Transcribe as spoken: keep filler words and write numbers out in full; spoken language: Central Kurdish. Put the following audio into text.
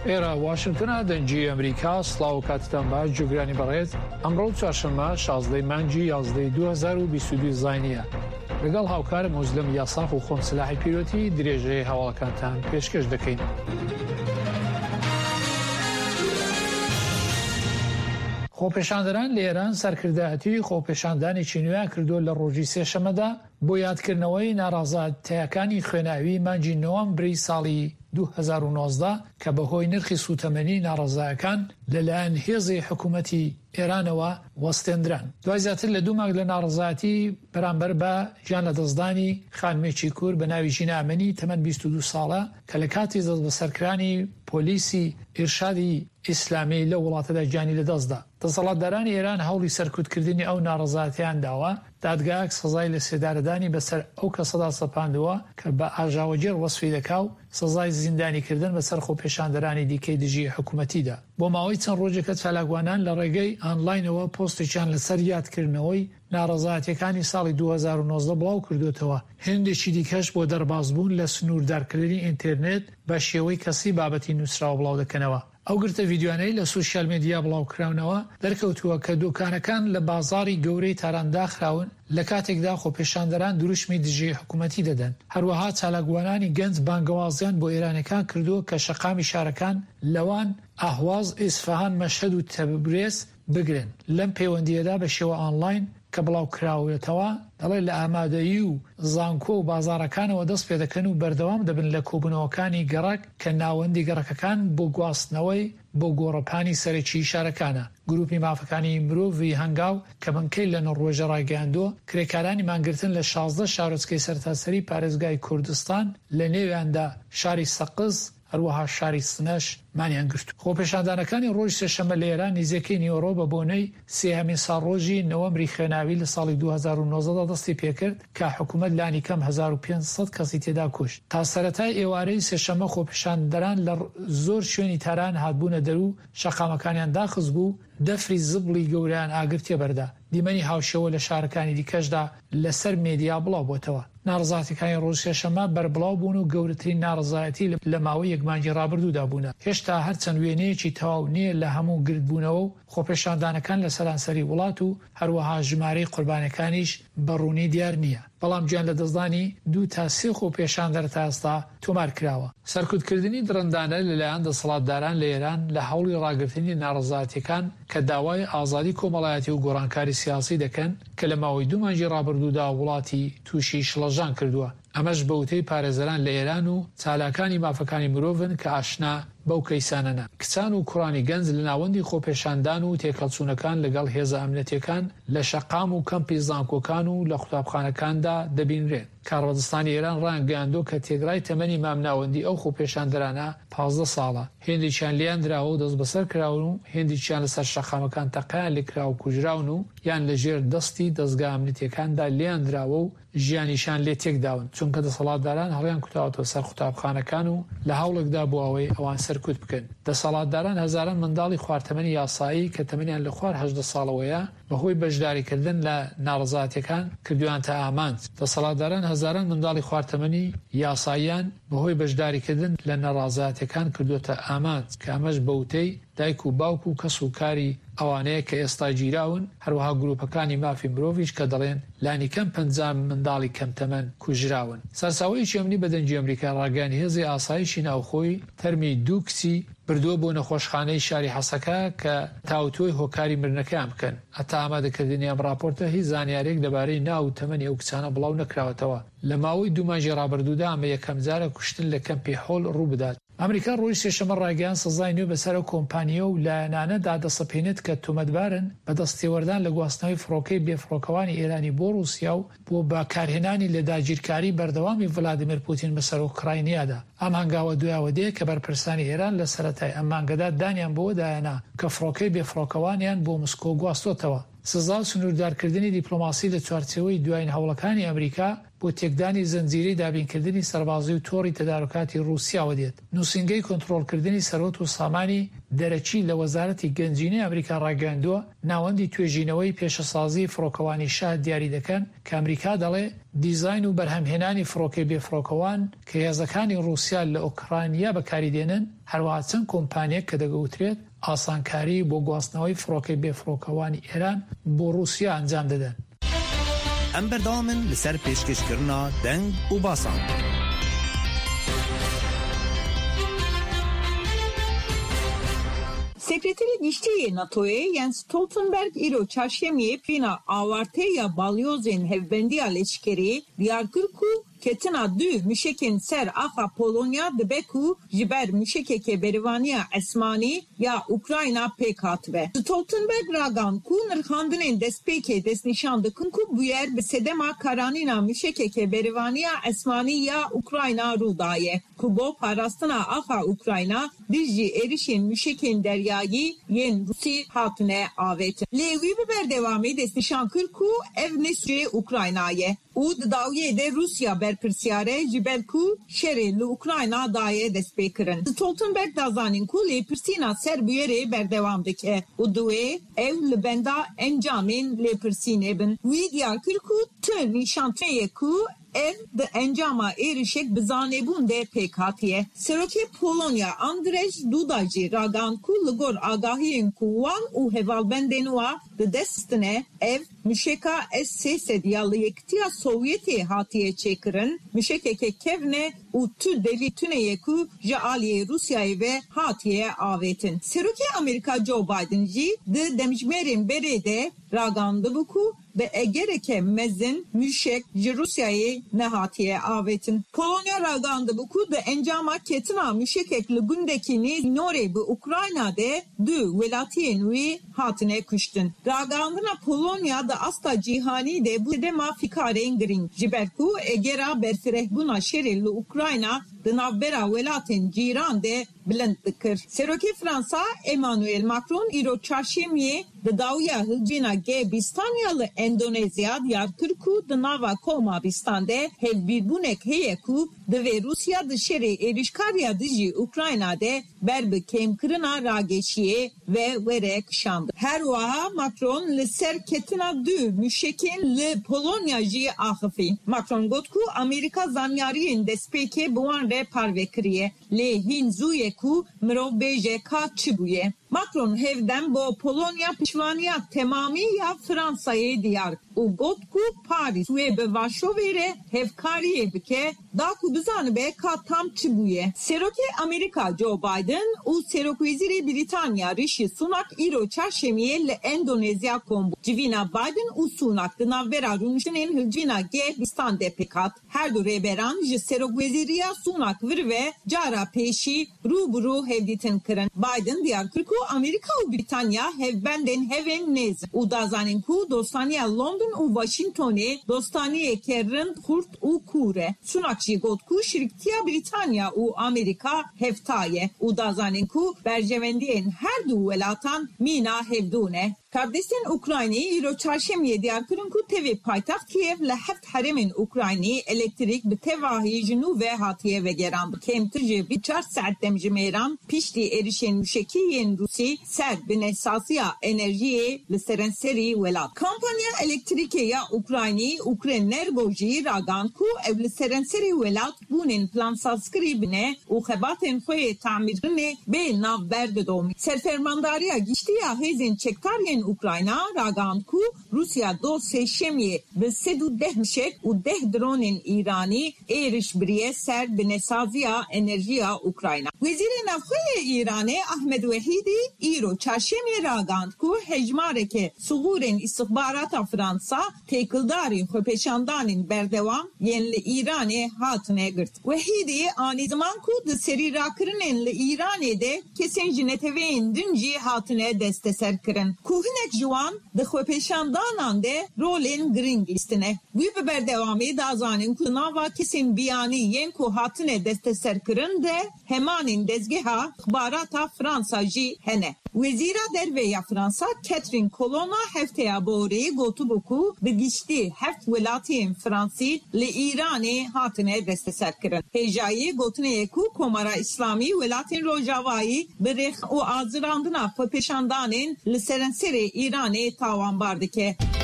ئێرە واشنگتنە دەنجی ئەمریکا سڵاو کاتتان باش جوگرانی بەڕێز ئەمڕۆ چوارشەممە شازدەی مانگی یازدەی دوو هەزار و بیست و دوو زاینیە لەگەڵ هاوکارم موزلم یاساف و خۆم سلاحی پیرۆتی درێژەیە هەواڵەکانتان پێشکەش دەکەین. خۆپێشاندەران لە ئێران سەرکردایەتی خۆپێشاندانێکی نوێیان کردووە لە ڕۆژی سێشەممەدا بۆ یادکردنەوەی ناڕازایەتیەکانی خوێناوی مانگی نۆڤەمبری ساڵی دوو هەزار و نۆزدە کە بەهۆی نرخی سوتەمەنی ناڕازایەکان لەلایەن هێزی حکوومەتی ئێرانەوە وەستێنران. دوای زیاتر لە دوو مانگ لە ناڕازایەتی بەرامبەر بە گیان لە دەستدانی خانمێکی کورد بە ناوی ژینە ئەمەنی تەمەن بیست و دوو ساڵە کە لە کاتی دەست بەسەرکرانی پۆلیسی ئیرشادی ئیسلامی لە وڵاتەدا گیانی لەدەستدا. دەسەڵاتدارانی ئێران هەوڵی سەرکوتکردنی ئەو ناڕەزایەتیان داوە دادگایەک سزای لە سێدارەدانی بەسەر ئەو کەسەدا سەپاندووە کە بە ئاژاوەجێر وەسفی دەکا و سزای زیندانیکردن بەسەر خۆپێشاندەرانی دیکەی دژی حکوومەتیدا. بۆ ماوەی چەند ڕۆژێکە چالاکوانان لە ڕێگەی ئانلاینەوە پۆستێکیان لەسەر یادکردنەوەی ناڕەزایەتیەکانی ساڵی دوو هەزار و نۆزدە بڵاو کردوێتەوە. هێندێکی دیکەش بۆ دەربازبوون لە سنووردارکردنی ئینترنێت بە شێوەی کەسی بابەتی نووسراوە بڵاو دەکەنەوە. ئەو گرتە ڤیدیۆانەی لە سوشیال میدیا بڵاوکراونەوە دەرکەوتووە کە دوکانەکان لە بازاری گەورەی تارانداخراون لە کاتێکدا خۆپێشاندەران دروشمی دژی حکوومەتی دەدەن. هەروەها چالاکوانانی گەنج بانگەوازیان بۆ ئێرانەکان کردووە کە شەقامی شارەکان لەوان ئاهواز، ئیسفەهان، مەشهەد و تەبریز بگرن. لەم پەیوەندیەدا بە شێوە ئۆنلاین کە بڵاو کراوێتەوە دەڵێ لە ئامادەیی و زانکۆ و بازارەکانەوە دەست پێ دەکەن و بەردەوام دەبن لە کۆبوونەوەکانی گەڕک کە ناوەندی گەڕەکەکان بۆ گواستنەوەی بۆ گۆڕەپانی سەرەکی شارەکانە. گروپی مافەکانی مرۆڤی هەنگاو کە بنکەی لە نۆڕۆژە ڕاگەیاندووە کرێکارانی مانگرتن لە شازدە شارۆچکەی سەرتاسەری پارێزگای کوردستان لە نێویاندا شاری سەقز هەروەها شاری سنەش مانیان گرت. خۆپێشاندانەکانی ڕۆژ سێشەممە لە ئێران نزیەکەی نیوەڕۆ بە بۆنەی سێهەمین ساڵڕۆژی نۆڤەمبری خوێناوی لە ساڵی دوو هەزار و نۆزدە دەستی پێکرد کە حکوومەت لانی کەم هەزار و پێنج سەد کەسی تێدا کوشت. تا سەرەتای ئێوارەی سێشەممە خۆپێشاندەران لە زۆر شوێنی تاران هاتبوونە دەرو شەقامەکانیان داخست بوو دەفری زبڵی گەوریان ئاگرتێ بەردا. دیمەنی هاوشەوە لە شارەکانی دیکەشدا لەسەر مێدیا بڵاو بۆتەوە. ناڕزایەتیەکانی ڕۆژ سێشەممە بەربڵاو بوون و گەورەترین ناڕزایەتی لە ماوەی یەک مانگی ڕابردوودا بوونە. هێشتا هەرچەند وێنەیەکی تەواو نییە لە هەموو گردبوونەوە و خۆپێشاندانەکان لە سەرانسەری وڵات و هەروەها ژمارەی قوربانەکانیش بەڕوونی دیار نییە. بەڵام گیان لە دەستدانی دوو تا سێ خۆپێشاندەر تا ئێستا تۆمار کراوە. سەرکوتکردنی درەندانە لەلایەن دەسەڵاتداران لە ئێران لە هەوڵی ڕاگررتنی ناڕزایەتیەکان کە داوای ئازادی کۆمەڵایەتی و گۆڕانکاری سیاسی دەکەن کە لە ماوەی دوو مانگی ڕابردوودا وڵاتی تووشی شڵەژان کردووە. ئەمەش بەوتەی پارێزەران لە ئێران و چالاکانی مافەکانی مرۆڤن کە ئاشنا بەو کەیسانەنە. کچان و کوڕانی گەنج لە ناوەندی خۆپێشاندان و تێکەڵچوونەکان لەگەڵ هێزە ئەمنەتیەکان لە شەقام و کەمپی زانکۆکان و لە قوتابخانەکاندا دەبینرێن. کارڕەدستانی ئێران ڕانگەیاندووە کە تێگرای تەمەنی مامناوەندی ئەو خۆپێشاندەرانە پازدە ساڵە. هێندێکیان لیان دراوە و دەست بەسەر کراون و هێندێکیان لەسەر شەقامەکان تەقیان لێکرا و کوژراون و یان لەژێر دەستی دەستگا ئەمنەتیەکاندا لیان دراوە و ژیانیشان لێ تێکداون چونکە دەسەڵاتداران هەڵیان کوتاوەتەوە سەر قوتابخانەکان و لە هەوڵێکدا بۆ ئەوەی ئەوان سەرکوت بکەن. دەسەڵاتداران هەزاران منداڵی خواردتەمەنی یاسایی کە تەمەنیان لە خوار هەژدە ساڵەوەیە بەهۆی بەشداریکردن لە ناڕزایەتیەکان کردویان تا ئامانج. دەسەڵاتداران هەزاران منداڵی خواردتەمەنی یاساییان بەهۆی بەشداریکردن لە ناڕازایەتیەکان کردوتە ئامانج کە ئەمەش بەوتەی دایک و باوک و کەس و کاری ئەوانەیە کە ئێستا گیراون هەروەها گروپەکانی مافی مرۆڤیش کە دەڵێن لانی کەم پەنجا منداڵی کەمتەمەن کوژراون. سەرساوەیەکی ئەمنی بە دەنجی ئەمریکا ڕاگەیاندی هێزی ئاسایشی ناوخۆی تەرمی دوو کچی بردووە بۆ نەخۆشخانەی شاری حەسەکە کە تاوتۆی هۆکاری مردنەکەیان بکەن. هەتا ئامادەکردنی ئەم راپۆرتە هیچ زانیارێک دەبارەی ناو و تەمەنی ئەو کچانە بڵاو نەکراوەتەوە. لە ماوەی دوو مانگی ڕابردوودا ئەمە یەکەم جارە کوشتن لە کەمپی هۆڵ ڕوو بدات. ئەمریکا ڕۆژی سێشەممە ڕاگەیان سزای نوێ بەسەر کۆمپانیە و لایەنانە دادەسەپێنێت کە تۆمەتبارن بە دەستێوەردان لە گواستنەوەی فڕۆکەی بێفڕۆکەوانی ئێرانی بۆ رووسیا و بۆ بەکارهێنانی لە داگیرکاری بەردەوامی ڤلادیمیر پوتین بەسەر ئوکراینیادا. ئەم هەنگاوە دوایەوە دێ کە بەرپرسانی ئێران لە سەرەتای ئەم مانگەدا دانیان بۆ دایەنا کە فڕۆکەی بێفڕۆکەوانیان بۆ مسکۆ گواستۆتەوە. سزا و سنووردارکردنی دیپلۆماسی لە چوارچێوەی دوایین هەوڵەکانی ئەمریکا بۆ تێکدانی زنجیرەی دابینکردنی سەربازی و تۆڕی تەدارکاتی رووسیاوە دێت. نووسینگەی کۆنتڕۆڵکردنی سەرۆت و سامانی دەرەچی لە وەزارەتی گەنجینەی ئەمریکا ڕاگەاندووە ناوەندی توێژینەوەی پێشەسازی فڕۆکەوانی شار دیاری دەکەن کە ئەمریکا دەڵێ دیزاین و بەرهەمهێنانی فڕۆکەی بێفڕۆکەوان کە هێزەکانی رووسیا لە ئۆکرانیا بەکاریدێنن هەروەها چەند کۆمپانیەک کە دەگەوترێت ئاسانکاری بۆ گواستنەوەی فڕۆکەی بێفڕۆکەوانی ئێران بۆ رووسیا ئەنجام دەدەن. ئەم بەردەوامن لەسەر پێشکەشکردنا دەنگ و باسان. Sekreteri Giştiye NATO'ya Jens Stoltenberg îro çarşemiyê pîna awarteya balyozên hevbendiya leşkerî diyar kir ku ketina du müşekên ser axa Polonya dibe ku ji ber müşekeke berivaniya esmanî ya Ukrayna pêk hatibe. Stoltenberg ragan ku nirxandinên destpêkê destnîşan dikin ku bûyer bi sedema karanîna müşekeke berivaniya esmanî ya Ukrayna rû daye. Ku bo parastina axa Ukrayna biz jî êrişên müşekên deryayî yên Rusî hatine avêtin. Lê wî bi berdewamî destnîşan kir ku ev nesûyê Ukraynayê. û di dawiyê de Rusya berpirsiyare ji ber ku şerê li Ukrayna daye destpê kirin. Stoltenberg da zanîn ku lêpirsîna ser bûyerê berdewam dike û divê ew li benda encamên lêpirsînê bin. Wî diyar kir ku tu nîşanteyê ku ev de encama êrişek bi zanebûn de pêk hatiye. Serokê Polonya Andrzej Duda jî ragan ku li gor agahiyên ku wan û hevalbendên wa di destine ev müşeka S sê sed ya li Yekîtiya Sovyetê hatiye çêkirin, müşekeke kevne û tu devî tuneyê ku ji aliyê Rusyayê ve hatiye avêtin. Serokê Amerîka Joe Biden jî di demjimêrên berê de ragandibû ku ve egereke mezin müşek ji Rusyayê nehatiye avêtin. Polonya ragandibû ku di encama ketina müşekek li gundekî norê bi Ukrayna'de du welatiyên wî hatine kuştin. Ragandina Polonya da asta cîhanî de bu dema fikarên giring ji ber ku egera berfirehbûna şerê li Ukrayna di navbera welatên cîran de bilind dikir. Serokê Fransa Emmanuel Macron îro çarşemiyê di dawiya hilcîna G bîstaniya li Endonezya diyar kir ku di nava koma bîstan de hevbîrbûnek heye ku divê Rusya di şerê êrişkariya dijî Ukrayna de ber bi kêmkirina rageşiyê ve were kişand. Her wiha Macron li ser ketina du müşekên li Polonya jî axivî. Macron got ku Amerîka zanyariyên destpêkê bi wan re parve kiriye. Lê hîn zûye ku mirov bêje ka çi bûye. Macron hevden bo Polonya pişvaniya temamî ya Fransayê diyar û got ku Paris wê bi Varşovê re hevkariyê bike da ku bizanibe ka tam çi bûye. Serokê Amerîka Joe Biden û Serokwezîrê Britanya Rishi Sunak îro çarşemiyê li Endonezya kombû. Civîna Biden û Sunak di navbera rûniştinên hilcîna G bîstan de pêk hat. Her du rêberan ji Serokwezîriya Sunak vir ve cara pêşî rûbirû hevdîtin kirin. Biden diyar kir ku Amerika û Britanya hevbendên hevên nêz û da zanîn ku dostaniya London û Washingtonê dostaniyeke rind xurt û kûr e. Sunak jî got ku şirketiya Britanya û Amerika hevtaye û da zanîn ku berjevendiyên her du welatan mîna hevdûn e. Kardeşên Ukraynayê îro çarşemiyê diyar kirin ku tevê paytaxt Kiev li heft herêmên Ukraynî elektrik bi tevahî ji nû ve hatiye vegerand. Kêmtir ji bi çar saet demjimêran piştî êrişên müşekiyên Rusî ser bi nesasiya enerjiyê li serenserî welat. Kampanya elektrîkê ya Ukraynî Ukrenergo jî ragand ku ew li serenserî welat bûnên plansazkirî bine û xebatên xwe yê tamîrkirinê bê navber didomî. Serfermandariya giştiya hêzên çekdariyên Ukrayna ragand ku Rusya do sêşemiyê bi sed û deh mişek û deh dronên İranî êriş biriye ser bi nesaziya enerjiya Ukrayna. Wezîrê Navxweyê İranê Ahmed Wehîdî îro çarşemiyê ragand ku hejmareke suğurên istihbarata Fransa têkildarên xwepêşandanên berdewam yên li İranê hatine girt. Wehîdî anî ziman ku di serîrakirinên li İranê de kesên ji neteweyên din jî hatine desteser kirin. Ku hinek ji wan di xwepêşandanan de rolên giring lîstine. Wî bi berdewamî da zanîn ku nava kesên biyanî yên ku hatine desteser kirin de hemanin dezgeha xbarata Fransa jî hene. Wezîra derve ya Fransa Catherine Colonna hefteya borî gotu ku bi giştî heft welatiyên Fransî li İranê hatine desteserkirin. Hêjayî gotinê ku Komara İslamî welatên Rojavayî bi rêx û azirandina xwepêşandanên li serenserê İranê tawanbar dike.